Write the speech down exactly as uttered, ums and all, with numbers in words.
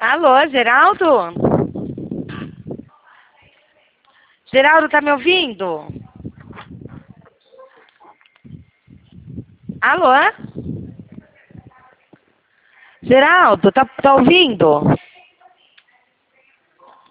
Alô, Geraldo? Geraldo, tá me ouvindo? Alô? Geraldo, tá, tá ouvindo?